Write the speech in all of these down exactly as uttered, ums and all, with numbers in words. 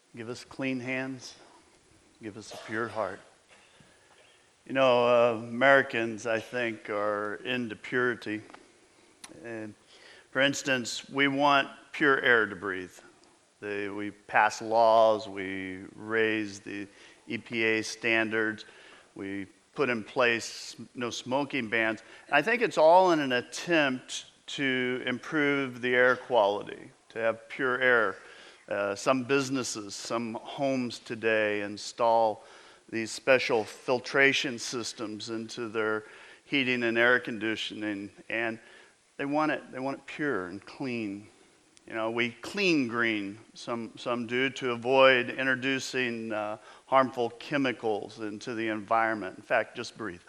Give us clean hands. Give us a pure heart. You know, uh, Americans, I think, are into purity. And for instance, we want pure air to breathe. They, we pass laws, we raise the E P A standards, we put in place no smoking bans. And I think it's all in an attempt to improve the air quality, to have pure air. Uh, some businesses, some homes today install these special filtration systems into their heating and air conditioning, and they want it, they want it pure and clean. You know, we clean green, some, some do, to avoid introducing uh, harmful chemicals into the environment. In fact, just breathe.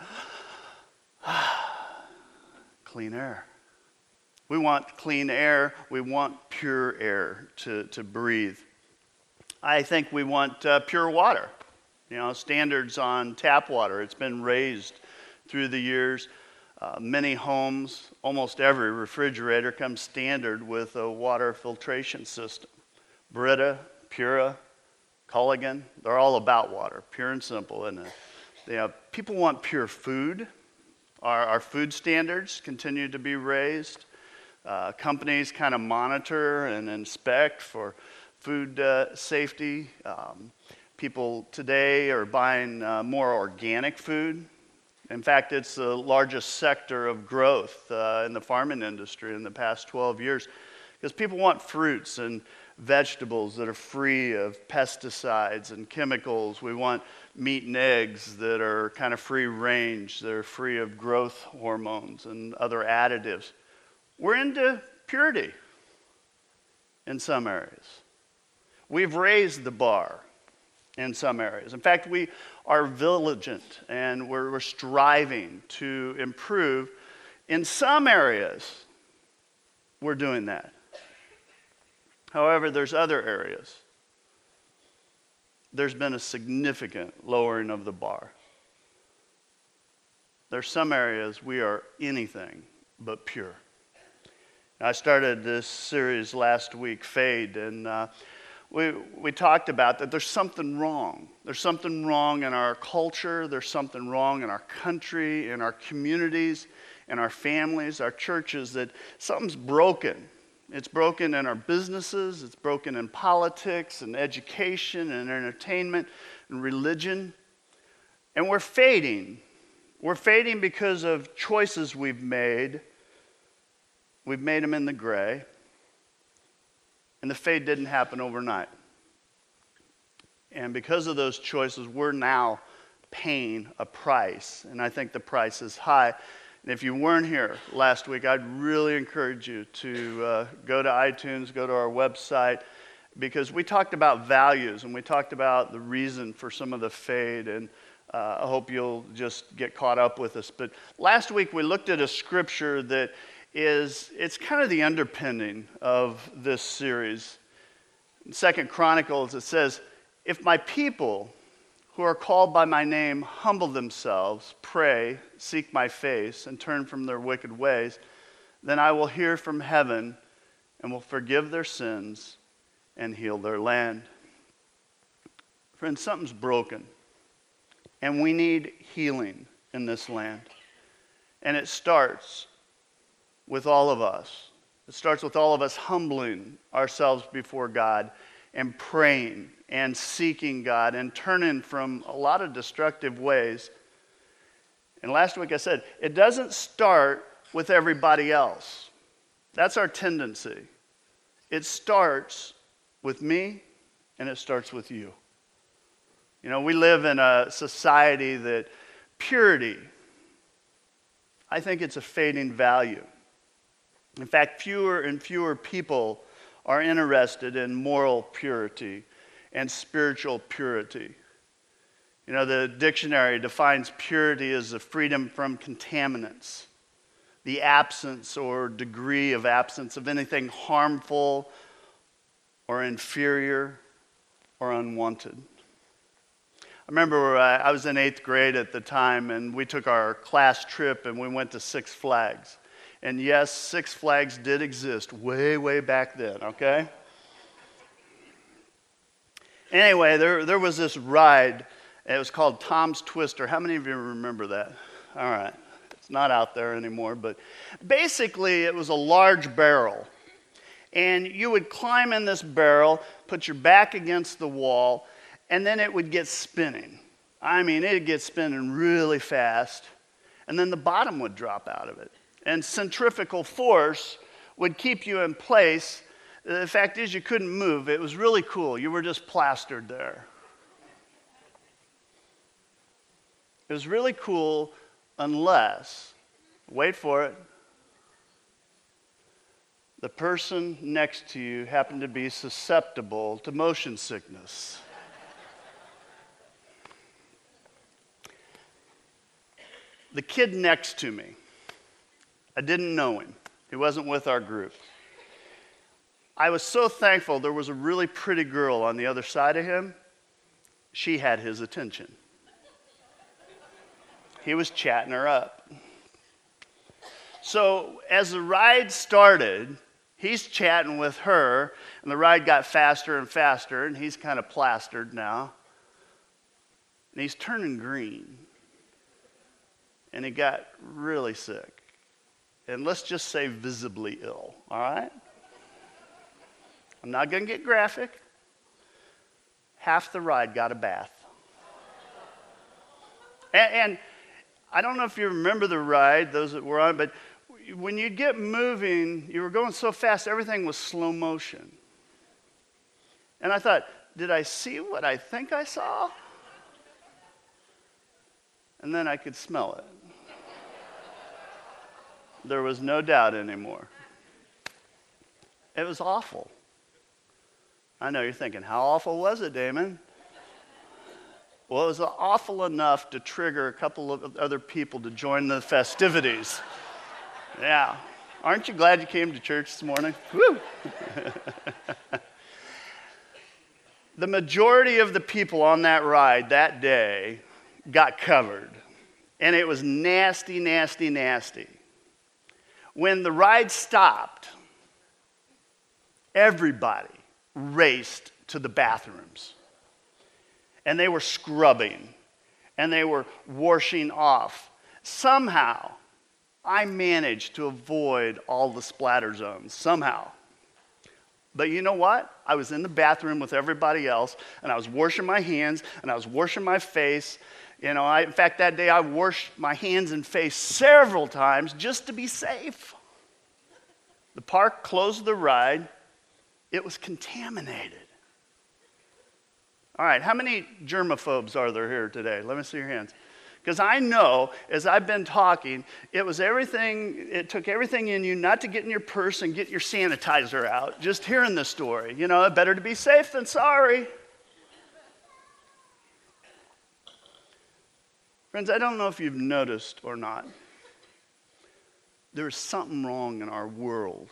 Clean air. We want clean air. We want pure air to, to breathe. I think we want uh, pure water. You know, standards on tap water. It's been raised through the years. Uh, many homes, almost every refrigerator comes standard with a water filtration system. Brita, Pura, Culligan, they're all about water, pure and simple, isn't it? You know, people want pure food. Our, our food standards continue to be raised. Uh, companies kind of monitor and inspect for food uh, safety. Um, people today are buying uh, more organic food. In fact, it's the largest sector of growth uh, in the farming industry in the past twelve years because people want fruits and vegetables that are free of pesticides and chemicals. We want meat and eggs that are kind of free range, that are free of growth hormones and other additives. We're into purity in some areas. We've raised the bar in some areas. In fact, we are vigilant and we're, we're striving to improve. In some areas, we're doing that. However, there's other areas. There's been a significant lowering of the bar. There's some areas we are anything but pure. I started this series last week, Fade, and uh, we we talked about that there's something wrong. There's something wrong in our culture. There's something wrong in our country, in our communities, in our families, our churches, that something's broken. It's broken in our businesses. It's broken in politics and education and entertainment and religion. And we're fading. We're fading because of choices we've made. We've made them in the gray, and the fade didn't happen overnight. And because of those choices, we're now paying a price, and I think the price is high. And if you weren't here last week, I'd really encourage you to uh, go to iTunes, go to our website, because we talked about values, and we talked about the reason for some of the fade, and uh, I hope you'll just get caught up with us. But last week, we looked at a scripture that is, it's kind of the underpinning of this series. In Second Chronicles, it says, if my people who are called by my name humble themselves, pray, seek my face, and turn from their wicked ways, then I will hear from heaven and will forgive their sins and heal their land. Friends, something's broken, and we need healing in this land. And it starts with all of us. It starts with all of us humbling ourselves before God and praying and seeking God and turning from a lot of destructive ways. And last week I said, it doesn't start with everybody else. That's our tendency. It starts with me and it starts with you. You know, we live in a society that purity, I think it's a fading value. In fact, fewer and fewer people are interested in moral purity and spiritual purity. You know, the dictionary defines purity as the freedom from contaminants, the absence or degree of absence of anything harmful or inferior or unwanted. I remember uh, I was in eighth grade at the time, and we took our class trip and we went to Six Flags. And yes, Six Flags did exist way, way back then, okay? Anyway, there, there was this ride. It was called Tom's Twister. How many of you remember that? All right. It's not out there anymore, but basically it was a large barrel. And you would climb in this barrel, put your back against the wall, and then it would get spinning. I mean, it'd get spinning really fast, and then the bottom would drop out of it. And centrifugal force would keep you in place. The fact is, you couldn't move. It was really cool. You were just plastered there. It was really cool unless, wait for it, the person next to you happened to be susceptible to motion sickness. The kid next to me, I didn't know him. He wasn't with our group. I was so thankful there was a really pretty girl on the other side of him. She had his attention. He was chatting her up. So as the ride started, he's chatting with her, and the ride got faster and faster, and he's kind of plastered now. And he's turning green. And he got really sick. And let's just say visibly ill, all right? I'm not going to get graphic. Half the ride got a bath. And, and I don't know if you remember the ride, those that were on, but when you get moving, you were going so fast, everything was slow motion. And I thought, did I see what I think I saw? And then I could smell it. There was no doubt anymore. It was awful. I know you're thinking, how awful was it, Damon? Well, it was awful enough to trigger a couple of other people to join the festivities. Yeah. Aren't you glad you came to church this morning? Woo! The majority of the people on that ride that day got covered. And it was nasty, nasty, nasty. When the ride stopped, everybody raced to the bathrooms. And they were scrubbing. And they were washing off. Somehow, I managed to avoid all the splatter zones. Somehow. But you know what? I was in the bathroom with everybody else, and I was washing my hands, and I was washing my face. You know, I, in fact, that day I washed my hands and face several times just to be safe. The park closed the ride. It was contaminated. All right, how many germaphobes are there here today? Let me see your hands. Because I know, as I've been talking, it was everything, it took everything in you not to get in your purse and get your sanitizer out, just hearing the story. You know, better to be safe than sorry. Friends, I don't know if you've noticed or not. There's something wrong in our world,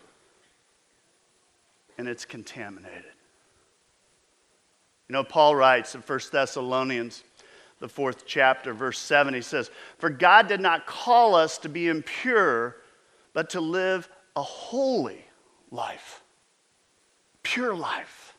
and it's contaminated. You know, Paul writes in First Thessalonians, the fourth chapter, verse seven, he says, "For God did not call us to be impure, but to live a holy life." Pure life.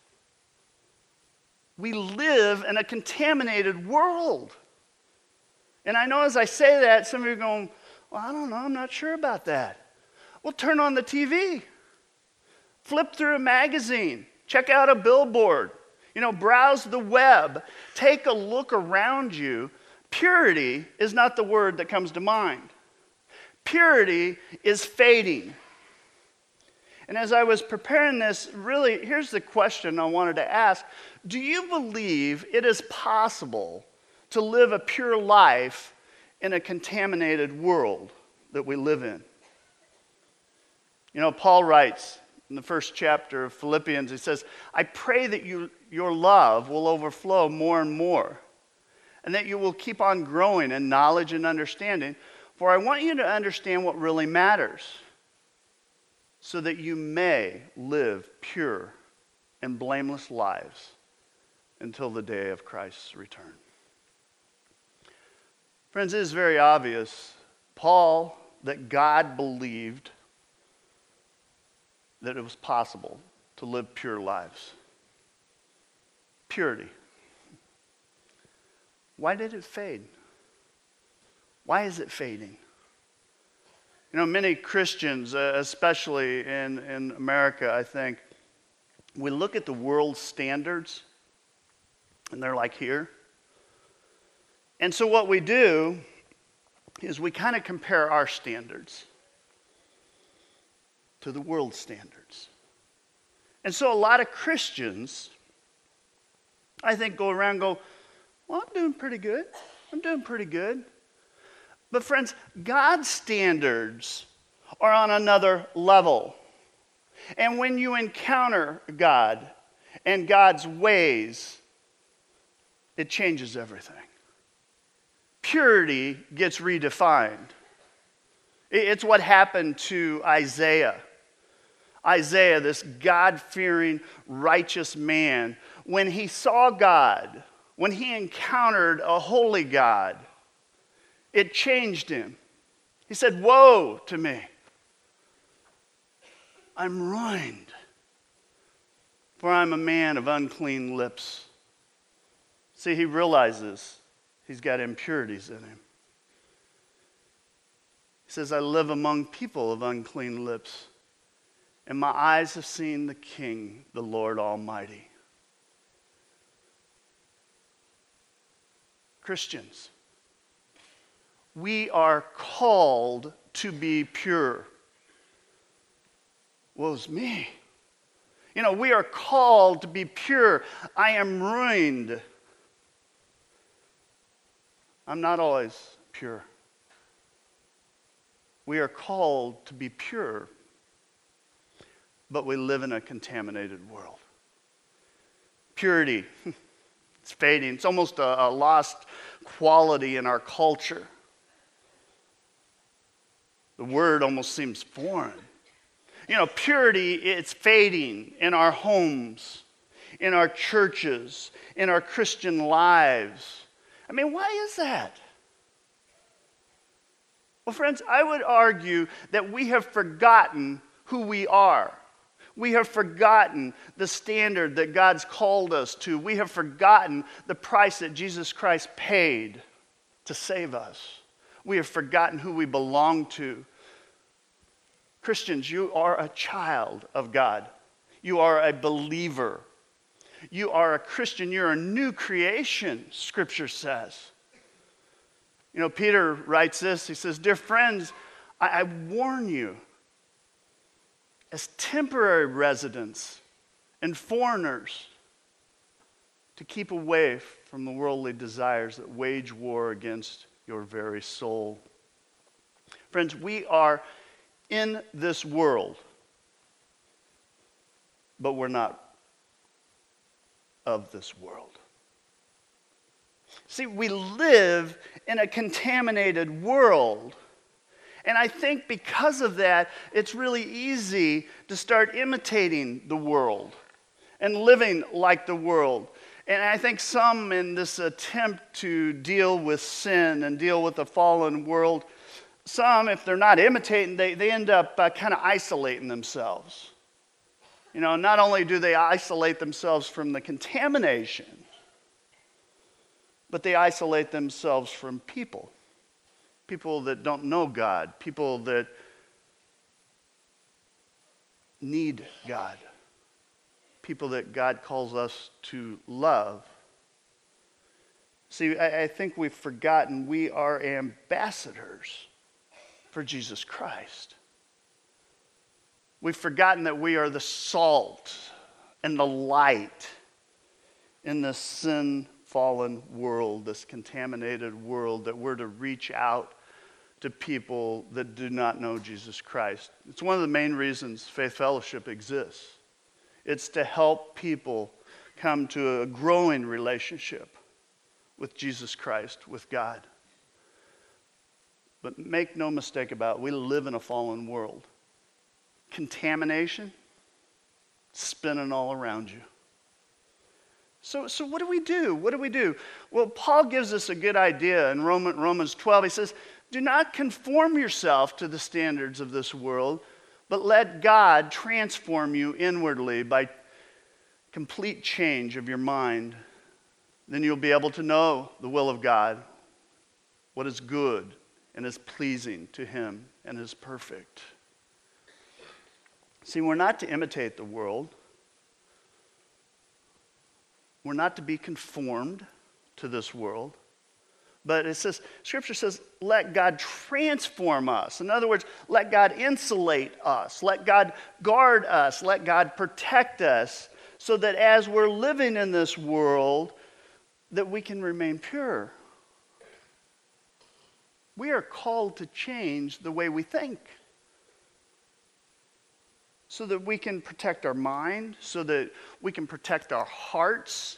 We live in a contaminated world. And I know as I say that, some of you are going, well, I don't know, I'm not sure about that. Well, turn on the T V. Flip through a magazine. Check out a billboard. You know, browse the web. Take a look around you. Purity is not the word that comes to mind. Purity is fading. And as I was preparing this, really, here's the question I wanted to ask. Do you believe it is possible to live a pure life in a contaminated world that we live in? You know, Paul writes in the first chapter of Philippians, he says, "I pray that you, your love will overflow more and more, and that you will keep on growing in knowledge and understanding, for I want you to understand what really matters, so that you may live pure and blameless lives until the day of Christ's return." Friends, it is very obvious, Paul, that God believed that it was possible to live pure lives. Purity. Why did it fade? Why is it fading? You know, many Christians, uh, especially in, in America, I think, we look at the world's standards, and they're like here. And so what we do is we kind of compare our standards to the world's standards. And so a lot of Christians, I think, go around and go, well, I'm doing pretty good. I'm doing pretty good. But friends, God's standards are on another level. And when you encounter God and God's ways, it changes everything. Purity gets redefined. It's what happened to Isaiah. Isaiah, this God-fearing, righteous man, when he saw God, when he encountered a holy God, it changed him. He said, "Woe to me. I'm ruined, for I'm a man of unclean lips." See, he realizes he's got impurities in him. He says, "I live among people of unclean lips, and my eyes have seen the King, the Lord Almighty." Christians, we are called to be pure. Woe's me. You know, we are called to be pure. I am ruined. I'm not always pure. We are called to be pure, but we live in a contaminated world. Purity, it's fading. It's almost a, a lost quality in our culture. The word almost seems foreign. You know, purity, it's fading in our homes, in our churches, in our Christian lives. I mean, why is that? Well, friends, I would argue that we have forgotten who we are. We have forgotten the standard that God's called us to. We have forgotten the price that Jesus Christ paid to save us. We have forgotten who we belong to. Christians, you are a child of God. You are a believer. You are a Christian. You're a new creation, Scripture says. You know, Peter writes this. He says, "Dear friends, I, I warn you, as temporary residents and foreigners, to keep away from the worldly desires that wage war against your very soul." Friends, we are in this world, but we're not of this world. See, we live in a contaminated world. And I think because of that, it's really easy to start imitating the world and living like the world. And I think some, in this attempt to deal with sin and deal with the fallen world, some, if they're not imitating, they, they end up uh, kind of isolating themselves. You know, not only do they isolate themselves from the contamination, but they isolate themselves from people. People that don't know God, people that need God, people that God calls us to love. See, I, I think we've forgotten we are ambassadors for Jesus Christ. We've forgotten that we are the salt and the light in this sin-fallen world, this contaminated world, that we're to reach out to people that do not know Jesus Christ. It's one of the main reasons Faith Fellowship exists. It's to help people come to a growing relationship with Jesus Christ, with God. But make no mistake about it, we live in a fallen world. Contamination, spinning all around you. So, so what do we do? What do we do? Well, Paul gives us a good idea in Roman, Romans twelve. He says, "Do not conform yourself to the standards of this world, but let God transform you inwardly by complete change of your mind, then you'll be able to know the will of God, what is good and is pleasing to him and is perfect. See, we're not to imitate the world. We're not to be conformed to this world. But it says, Scripture says, let God transform us. In other words, let God insulate us. Let God guard us. Let God protect us so that as we're living in this world, that we can remain pure. We are called to change the way we think so that we can protect our mind, so that we can protect our hearts.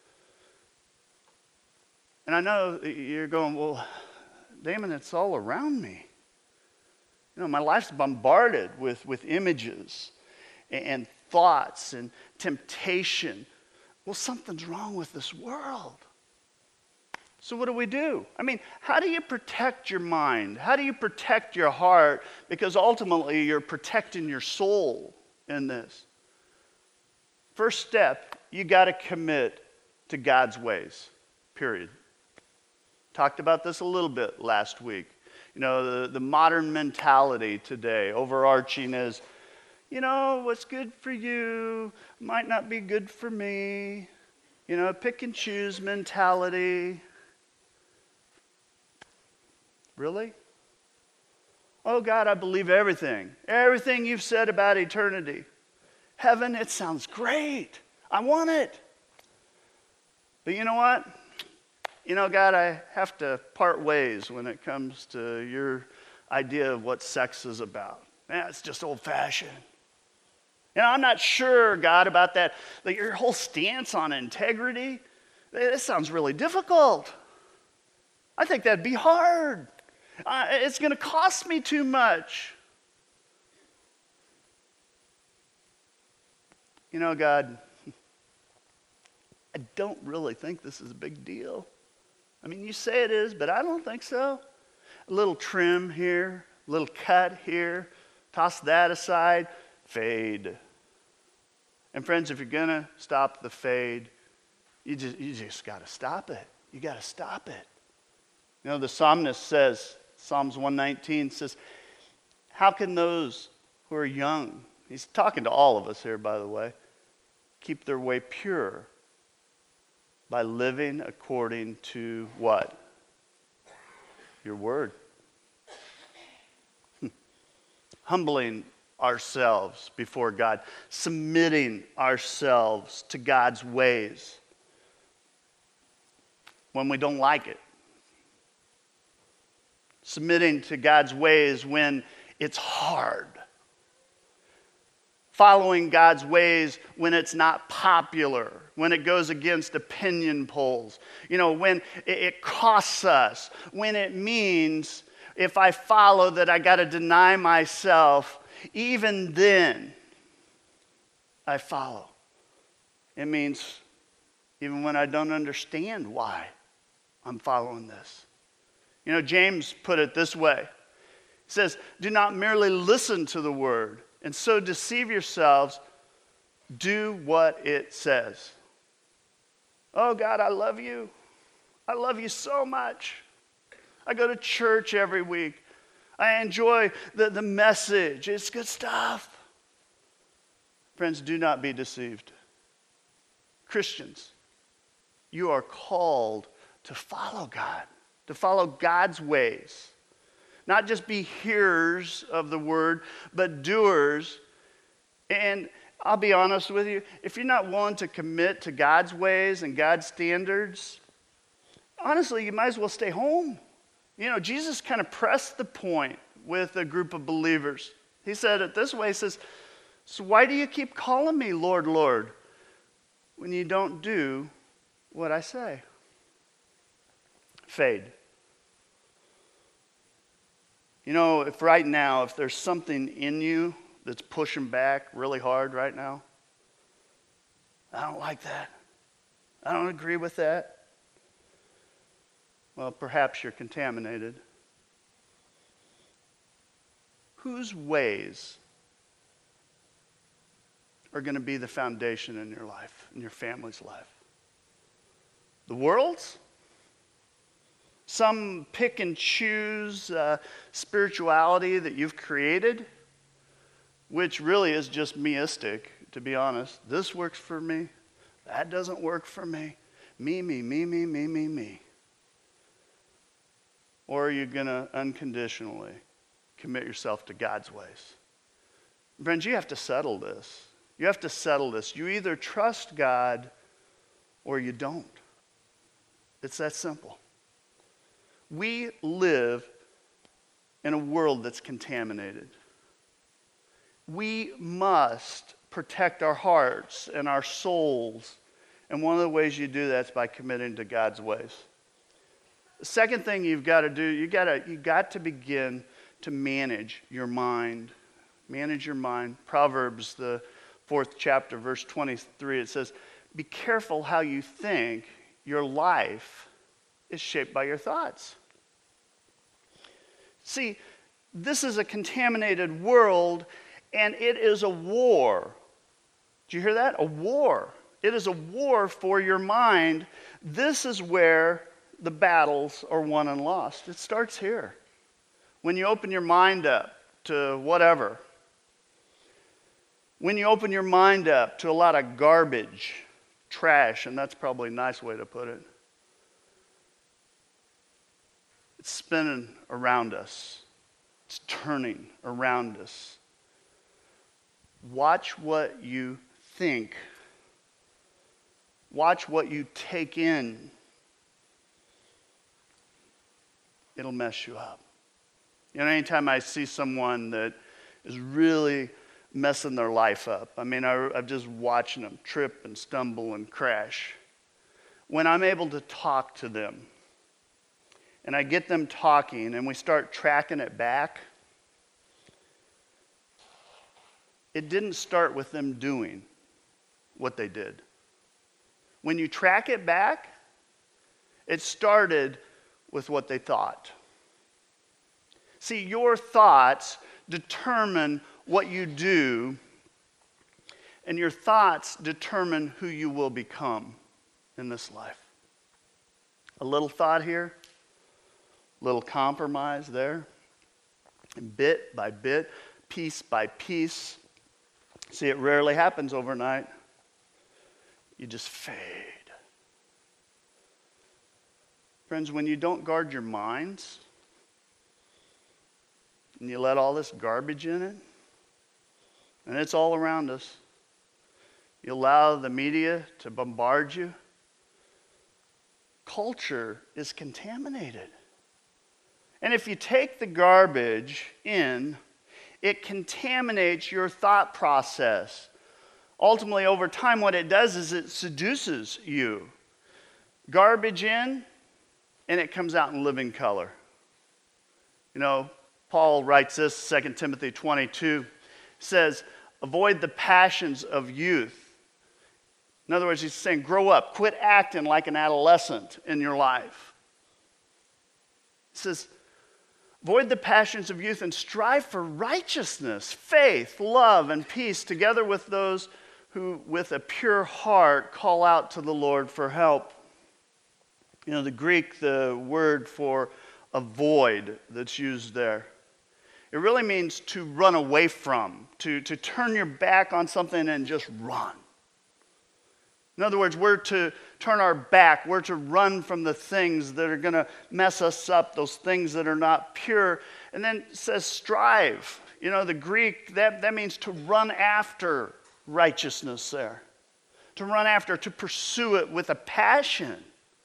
And I know you're going, well, Damon, it's all around me. You know, my life's bombarded with, with images and, and thoughts and temptation. Well, something's wrong with this world. So what do we do? I mean, how do you protect your mind? How do you protect your heart? Because ultimately, you're protecting your soul in this. First step, you got to commit to God's ways, period. Talked about this a little bit last week. You know, the, the modern mentality today, overarching is, you know, what's good for you might not be good for me. You know, pick and choose mentality. Really? Oh, God, I believe everything. Everything you've said about eternity. Heaven, it sounds great. I want it. But you know what? You know, God, I have to part ways when it comes to your idea of what sex is about. Man, it's just old-fashioned. You know, I'm not sure, God, about that. Like your whole stance on integrity, this sounds really difficult. I think that'd be hard. Uh, it's going to cost me too much. You know, God, I don't really think this is a big deal. I mean, you say it is, but I don't think so. A little trim here, a little cut here, toss that aside, fade. And friends, if you're going to stop the fade, you just, you just got to stop it. You got to stop it. You know, the psalmist says, Psalms one nineteen says, how can those who are young, he's talking to all of us here, by the way, keep their way pure by living according to what? Your word. Humbling ourselves before God, submitting ourselves to God's ways when we don't like it. Submitting to God's ways when it's hard. Following God's ways when it's not popular, when it goes against opinion polls. You know, when it costs us, when it means if I follow that I got to deny myself, even then I follow. It means even when I don't understand why I'm following this. You know, James put it this way. He says, do not merely listen to the word and so deceive yourselves. Do what it says. Oh, God, I love you. I love you so much. I go to church every week. I enjoy the, the message. It's good stuff. Friends, do not be deceived. Christians, you are called to follow God. To follow God's ways. Not just be hearers of the word, but doers. And I'll be honest with you, if you're not willing to commit to God's ways and God's standards, honestly, you might as well stay home. You know, Jesus kind of pressed the point with a group of believers. He said it this way, he says, so why do you keep calling me Lord, Lord, when you don't do what I say? Fade. You know, if right now, if there's something in you that's pushing back really hard right now, I don't like that. I don't agree with that. Well, perhaps you're contaminated. Whose ways are going to be the foundation in your life, in your family's life? The world's? Some pick and choose uh, spirituality that you've created, which really is just meistic, to be honest. This works for me. That doesn't work for me. Me, me, me, me, me, me, me. Or are you going to unconditionally commit yourself to God's ways? Friends, you have to settle this. You have to settle this. You either trust God or you don't. It's that simple. We live in a world that's contaminated. We must protect our hearts and our souls. And one of the ways you do that is by committing to God's ways. The second thing you've got to do, you got to you got to begin to manage your mind. Manage your mind. Proverbs, the fourth chapter, verse twenty-three, it says, "Be careful how you think. Your life is shaped by your thoughts." See, this is a contaminated world, and it is a war. Do you hear that? A war. It is a war for your mind. This is where the battles are won and lost. It starts here. When you open your mind up to whatever. When you open your mind up to a lot of garbage, trash, and that's probably a nice way to put it. It's spinning around us. It's turning around us. Watch what you think. Watch what you take in. It'll mess you up. You know, anytime I see someone that is really messing their life up, I mean, I, I'm just watching them trip and stumble and crash. When I'm able to talk to them, and I get them talking, and we start tracking it back, it didn't start with them doing what they did. When you track it back, it started with what they thought. See, your thoughts determine what you do, and your thoughts determine who you will become in this life. A little thought here, a little compromise there, and bit by bit, piece by piece. See, it rarely happens overnight. You just fade. Friends, when you don't guard your minds, and you let all this garbage in it, and it's all around us, you allow the media to bombard you, culture is contaminated. And if you take the garbage in, it contaminates your thought process. Ultimately, over time, what it does is it seduces you. Garbage in, and it comes out in living color. You know, Paul writes this, Second Timothy twenty-two, says, avoid the passions of youth. In other words, he's saying, grow up, quit acting like an adolescent in your life. He says, avoid the passions of youth and strive for righteousness, faith, love, and peace, together with those who, with a pure heart, call out to the Lord for help. You know, the Greek, the word for avoid that's used there, it really means to run away from, to, to turn your back on something and just run. In other words, we're to turn our back. We're to run from the things that are going to mess us up, those things that are not pure. And then it says strive. You know, the Greek, that, that means to run after righteousness there. To run after, to pursue it with a passion.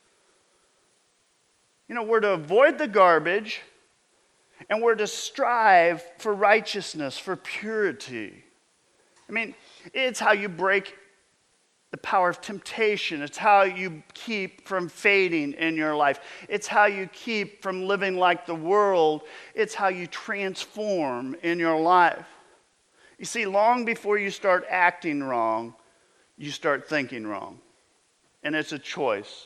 You know, we're to avoid the garbage, and we're to strive for righteousness, for purity. I mean, it's how you break the power of temptation. It's how you keep from fading in your life. It's how you keep from living like the world. It's how you transform in your life. You see, long before you start acting wrong, you start thinking wrong. And it's a choice.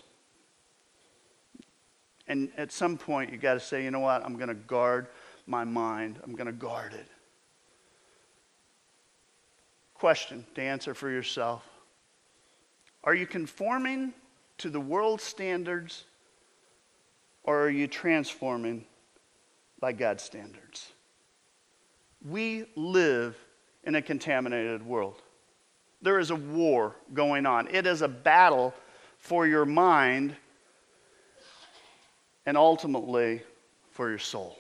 And at some point, you got to say, you know what? I'm going to guard my mind. I'm going to guard it. Question to answer for yourself. Are you conforming to the world's standards, or are you transforming by God's standards? We live in a contaminated world. There is a war going on. It is a battle for your mind and ultimately for your soul.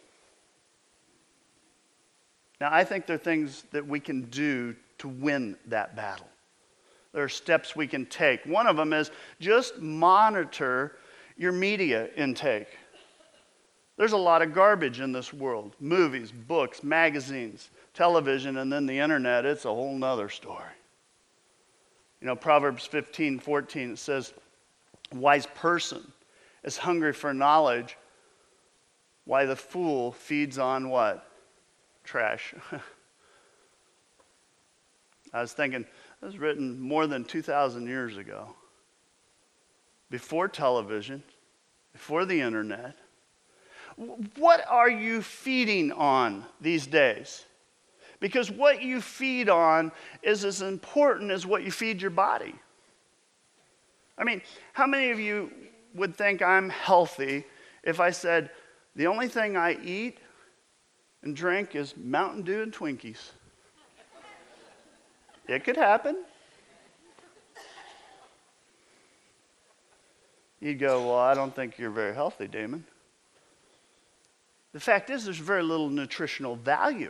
Now, I think there are things that we can do to win that battle. There are steps we can take. One of them is just monitor your media intake. There's a lot of garbage in this world. Movies, books, magazines, television, and then the internet. It's a whole nother story. You know, Proverbs fifteen fourteen, it says, a wise person is hungry for knowledge, while the fool feeds on what? Trash. I was thinking, it was written more than two thousand years ago. Before television, before the internet. What are you feeding on these days? Because what you feed on is as important as what you feed your body. I mean, how many of you would think I'm healthy if I said, the only thing I eat and drink is Mountain Dew and Twinkies? It could happen. You'd go, well, I don't think you're very healthy, Damon. The fact is, there's very little nutritional value.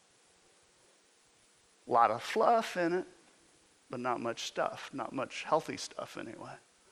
A lot of fluff in it, but not much stuff, not much healthy stuff anyway.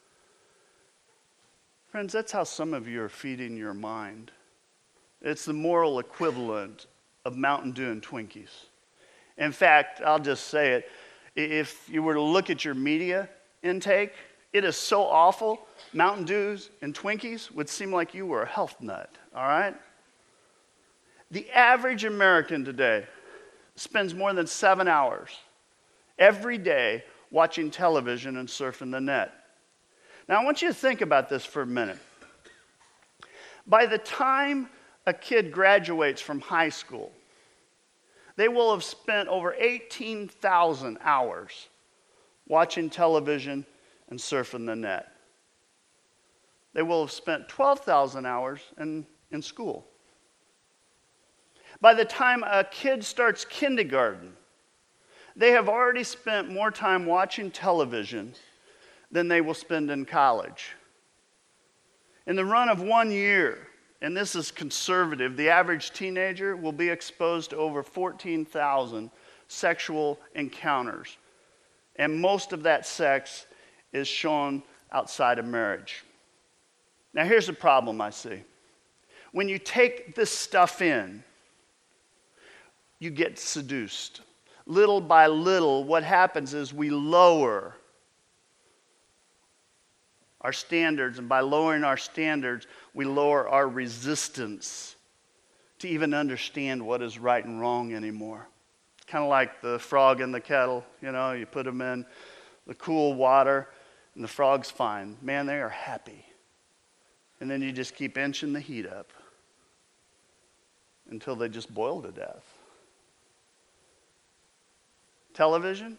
Friends, that's how some of you are feeding your mind. It's the moral equivalent of Mountain Dew and Twinkies. In fact, I'll just say it, if you were to look at your media intake, it is so awful, Mountain Dews and Twinkies would seem like you were a health nut, all right? The average American today spends more than seven hours every day watching television and surfing the net. Now, I want you to think about this for a minute. By the time a kid graduates from high school, they will have spent over eighteen thousand hours watching television and surfing the net. They will have spent twelve thousand hours in, in school. By the time a kid starts kindergarten, they have already spent more time watching television than they will spend in college. In the run of one year, and this is conservative, the average teenager will be exposed to over fourteen thousand sexual encounters. And most of that sex is shown outside of marriage. Now here's the problem I see. When you take this stuff in, you get seduced. Little by little, what happens is we lower our standards, and by lowering our standards, we lower our resistance to even understand what is right and wrong anymore. Kind of like the frog in the kettle, you know, you put them in the cool water, and the frog's fine. Man, they are happy. And then you just keep inching the heat up until they just boil to death. Television,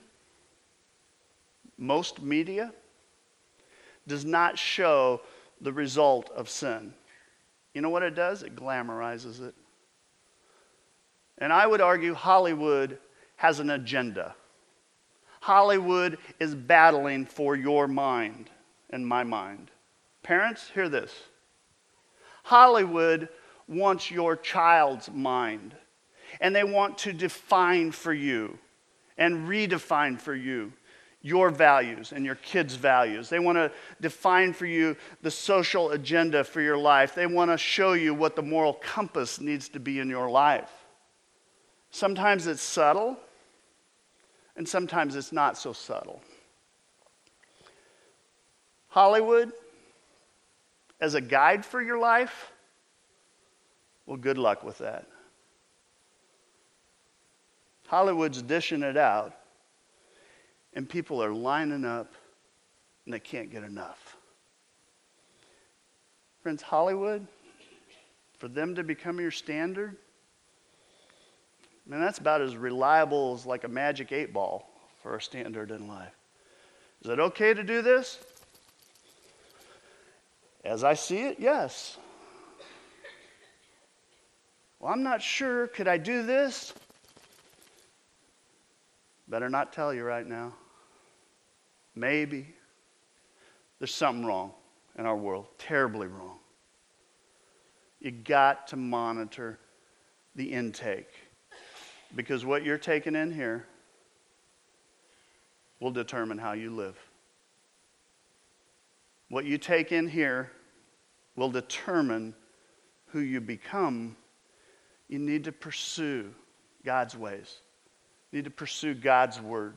most media, does not show the result of sin. You know what it does? It glamorizes it. And I would argue Hollywood has an agenda. Hollywood is battling for your mind and my mind. Parents, hear this. Hollywood wants your child's mind, and they want to define for you and redefine for you your values and your kids' values. They want to define for you the social agenda for your life. They want to show you what the moral compass needs to be in your life. Sometimes it's subtle, and sometimes it's not so subtle. Hollywood, as a guide for your life, well, good luck with that. Hollywood's dishing it out, and people are lining up, and they can't get enough. Friends, Hollywood, for them to become your standard, man, that's about as reliable as like a magic eight ball for our standard in life. Is it okay to do this? As I see it, yes. Well, I'm not sure. Could I do this? Better not tell you right now. Maybe. There's something wrong in our world, terribly wrong. You got to monitor the intake, because what you're taking in here will determine how you live. What you take in here will determine who you become. You need to pursue God's ways. You need to pursue God's word.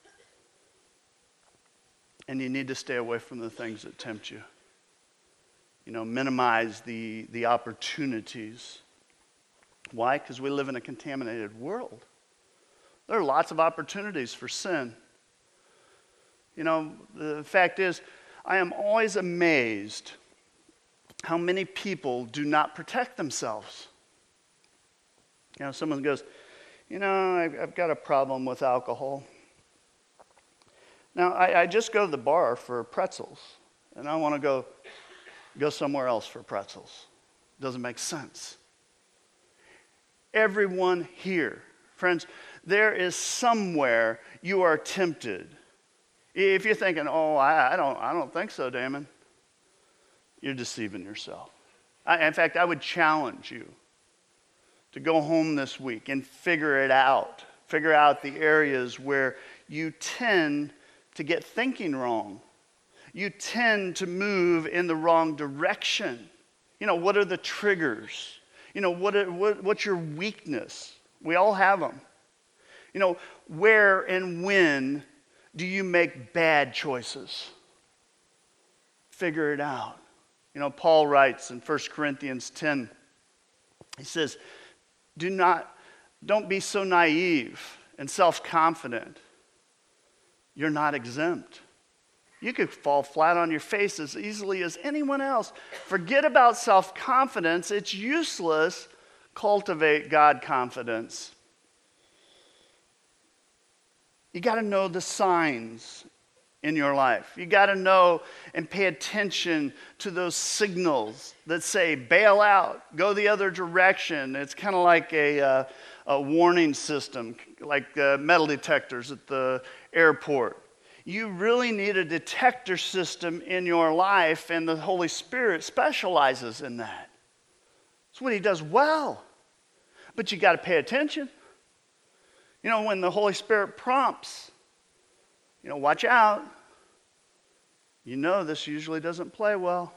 And you need to stay away from the things that tempt you. You know, minimize the, the opportunities. Why? Because we live in a contaminated world. There are lots of opportunities for sin. You know, the fact is, I am always amazed how many people do not protect themselves. You know, someone goes, you know, I've, I've got a problem with alcohol. Now, I, I just go to the bar for pretzels, and I want to go, go somewhere else for pretzels. Doesn't make sense. Everyone here, friends, there is somewhere you are tempted. If you're thinking, oh, I, I don't, I don't think so, Damon, you're deceiving yourself. I, in fact, I would challenge you to go home this week and figure it out. Figure out the areas where you tend to get thinking wrong. You tend to move in the wrong direction. You know, what are the triggers? You know, what, are, what what's your weakness? We all have them. You know, where and when do you make bad choices? Figure it out. You know, Paul writes in First Corinthians ten, he says, do not, don't be so naive and self-confident. You're not exempt. You could fall flat on your face as easily as anyone else. Forget about self-confidence. It's useless. Cultivate God confidence. You got to know the signs in your life. You got to know and pay attention to those signals that say, bail out, go the other direction. It's kind of like a, uh, a warning system, like uh, metal detectors at the airport. You really need a detector system in your life, and the Holy Spirit specializes in that. That's what he does well. But you got to pay attention. You know, when the Holy Spirit prompts, you know, watch out. You know this usually doesn't play well.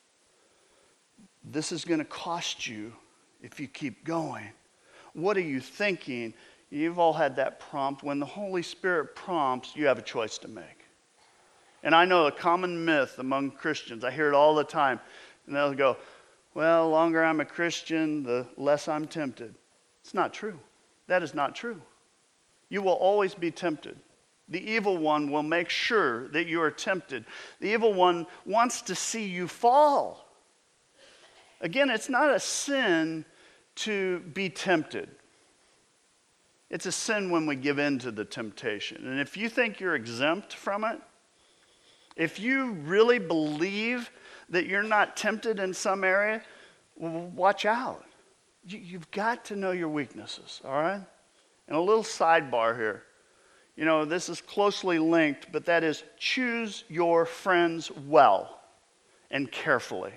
This is going to cost you if you keep going. What are you thinking? You've all had that prompt. When the Holy Spirit prompts, you have a choice to make. And I know a common myth among Christians. I hear it all the time. And they'll go, well, the longer I'm a Christian, the less I'm tempted. It's not true. That is not true. You will always be tempted. The evil one will make sure that you are tempted. The evil one wants to see you fall. Again, it's not a sin to be tempted. It's a sin when we give in to the temptation. And if you think you're exempt from it, if you really believe that you're not tempted in some area, well, watch out. You, you've got to know your weaknesses, all right? And a little sidebar here. You know, this is closely linked, but that is choose your friends well and carefully.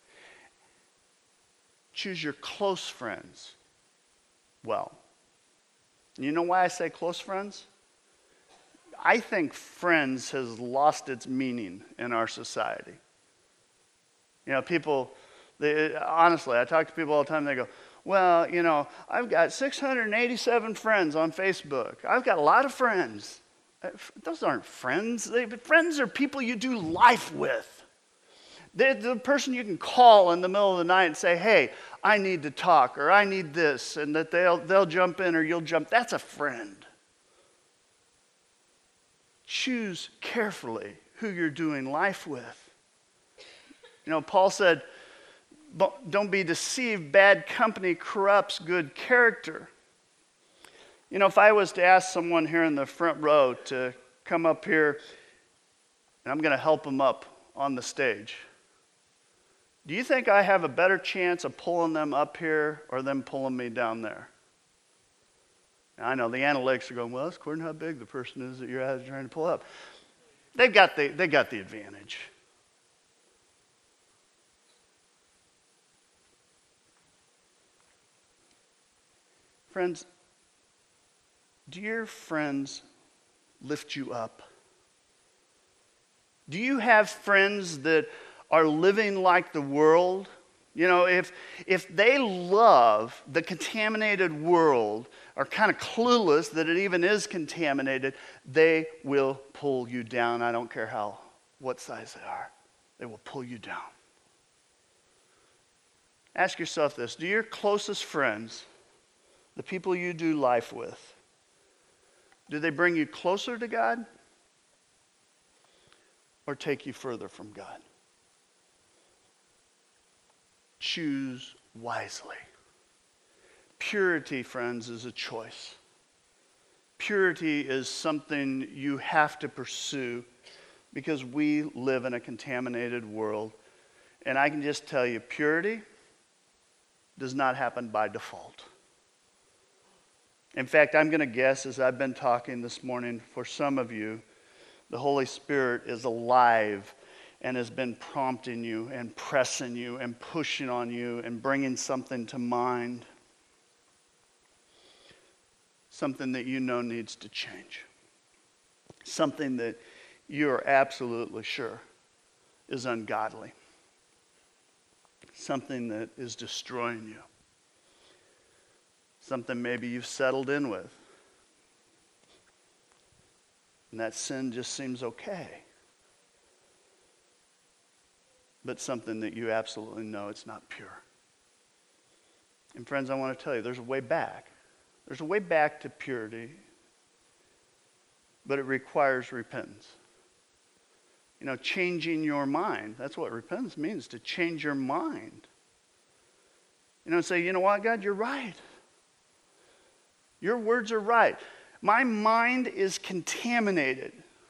Choose your close friends well. You know why I say close friends? I think friends has lost its meaning in our society. You know, people, they, honestly, I talk to people all the time, they go, well, you know, I've got six hundred eighty-seven friends on Facebook. I've got a lot of friends. Those aren't friends. They, friends are people you do life with. They're the person you can call in the middle of the night and say, hey, I need to talk, or I need this, and that they'll, they'll jump in or you'll jump. That's a friend. Choose carefully who you're doing life with. You know, Paul said, don't be deceived. Bad company corrupts good character. You know, if I was to ask someone here in the front row to come up here, and I'm going to help them up on the stage, do you think I have a better chance of pulling them up here or them pulling me down there? Now, I know the analytics are going, well, it's according to how big the person is that you're trying to pull up. They've got the, they got the advantage. Friends, do your friends lift you up? Do you have friends that are living like the world? You know, if if they love the contaminated world, are kind of clueless that it even is contaminated, they will pull you down. I don't care how, what size they are. They will pull you down. Ask yourself this: do your closest friends, the people you do life with, do they bring you closer to God or take you further from God? Choose wisely. Purity, friends, is a choice. Purity is something you have to pursue because we live in a contaminated world. And I can just tell you, purity does not happen by default. In fact, I'm going to guess, as I've been talking this morning, for some of you, the Holy Spirit is alive and has been prompting you and pressing you and pushing on you and bringing something to mind. Something that you know needs to change. Something that you are absolutely sure is ungodly. Something that is destroying you. Something maybe you've settled in with. And that sin just seems okay. But something that you absolutely know it's not pure. And friends, I want to tell you, there's a way back. There's a way back to purity, but it requires repentance. You know, changing your mind. That's what repentance means, to change your mind. You know, say, you know what, God, you're right. Your words are right. My mind is contaminated.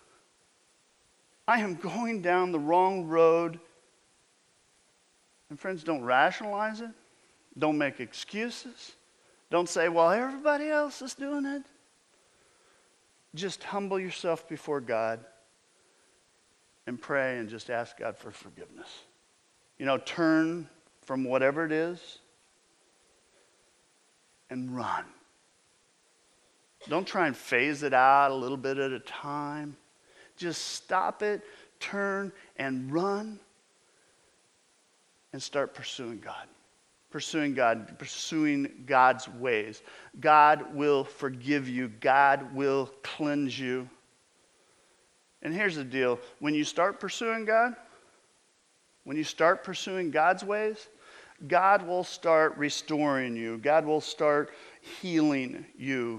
I am going down the wrong road. And friends, don't rationalize it. Don't make excuses. Don't say, well, everybody else is doing it. Just humble yourself before God and pray and just ask God for forgiveness. You know, turn from whatever it is and run. Don't try and phase it out a little bit at a time. Just stop it, turn, and run, and start pursuing God. Pursuing God, pursuing God's ways. God will forgive you. God will cleanse you. And here's the deal. When you start pursuing God, when you start pursuing God's ways, God will start restoring you. God will start healing you.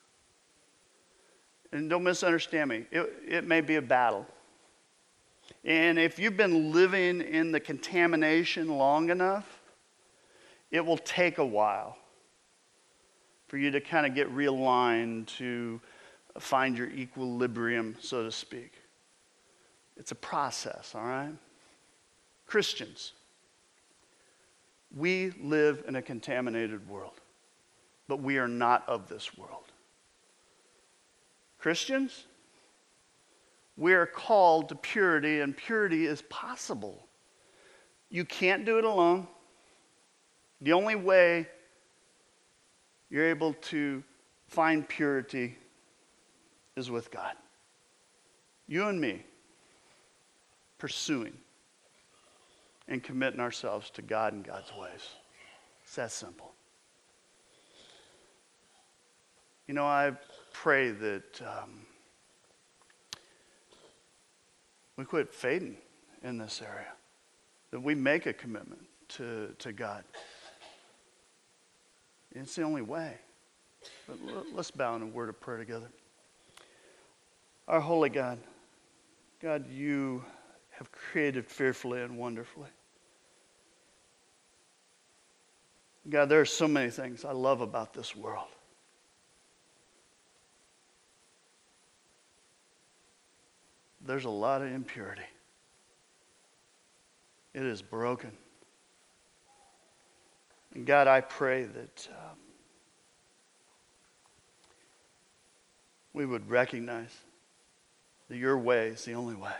And don't misunderstand me. It, it may be a battle. And if you've been living in the contamination long enough, it will take a while for you to kind of get realigned, to find your equilibrium, so to speak. It's a process, all right? Christians, we live in a contaminated world, but we are not of this world. Christians, we are called to purity, and purity is possible. You can't do it alone. The only way you're able to find purity is with God. You and me pursuing and committing ourselves to God and God's ways. It's that simple. You know, I pray that um, we quit fading in this area, that we make a commitment to, to God. It's the only way. But let's bow in a word of prayer together. Our holy God, God, you have created fearfully and wonderfully. God, there are so many things I love about this world. there's a lot of impurity. It is broken. And God, I pray that um, we would recognize that your way is the only way.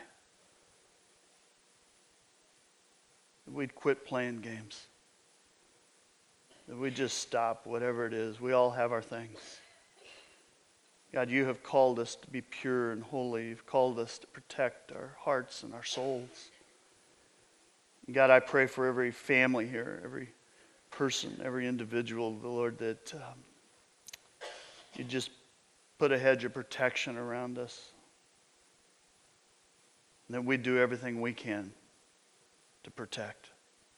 That we'd quit playing games. That we'd just stop whatever it is. We all have our things. God, you have called us to be pure and holy. You've called us to protect our hearts and our souls. And God, I pray for every family here, every person, every individual, the Lord, that um, you just put a hedge of protection around us. And that we do everything we can to protect.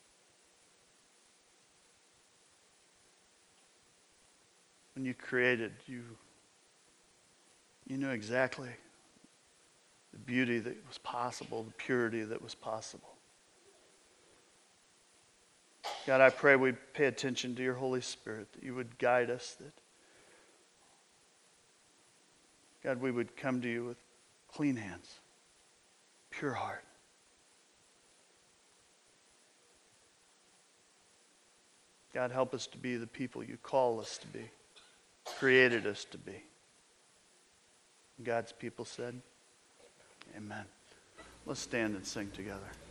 When you created, you You knew exactly the beauty that was possible, the purity that was possible. God, I pray we'd pay attention to your Holy Spirit, that you would guide us, that, God, we would come to you with clean hands, pure heart. God, help us to be the people you call us to be, created us to be. God's people said, amen. Let's stand and sing together.